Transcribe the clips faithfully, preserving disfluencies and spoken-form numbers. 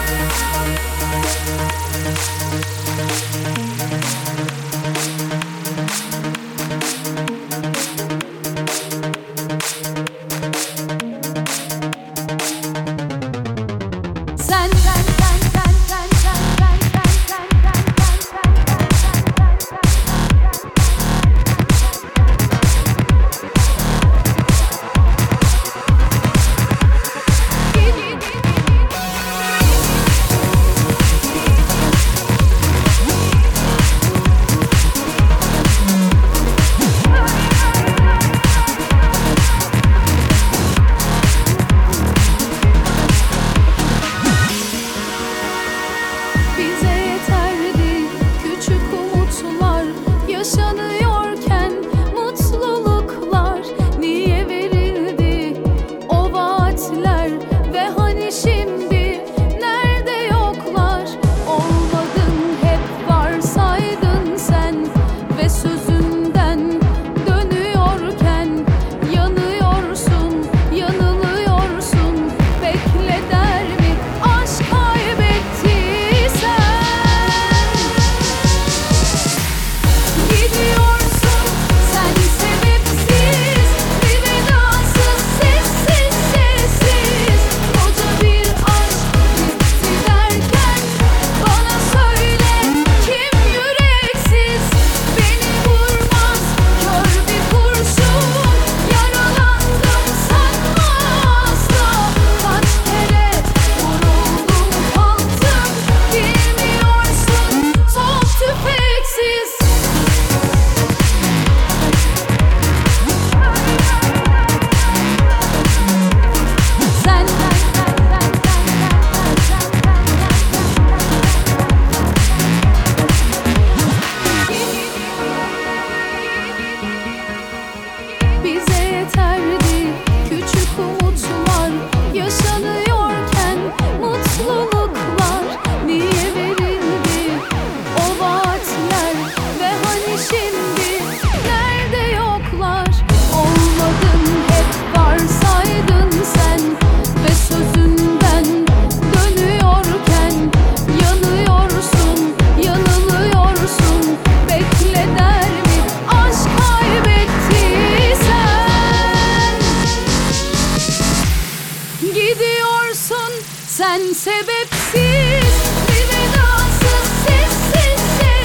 Sen sebepsiz, bir vedasız, sessiz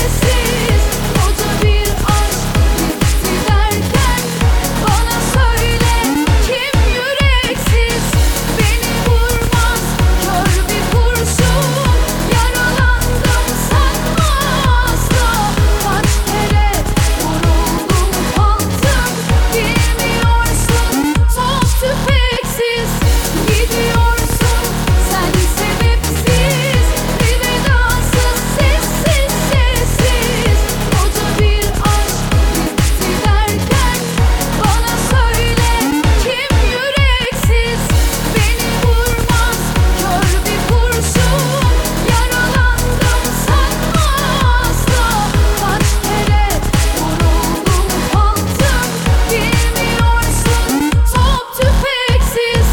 sessiz koca bir aşk bitti derken bana söyle kim yüreksiz beni vurmaz kör bir kurşun yaralandım sanma asla kaç kere vuruldum kalktım bilmiyorsun top tüfeksiz gidiyorsun. Sen sebepsiz, bir vedasız, sessiz sessiz koca bir aşk bitti derken bana söyle kim yüreksiz beni vurmaz kör bir kurşun yaralandım sanma asla kaç kere vuruldum kalktım bilmiyorsun top tüfeksiz.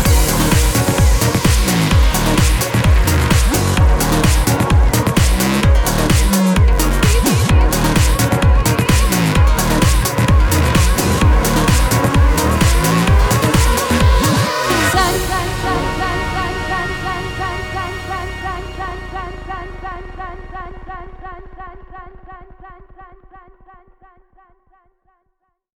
Sen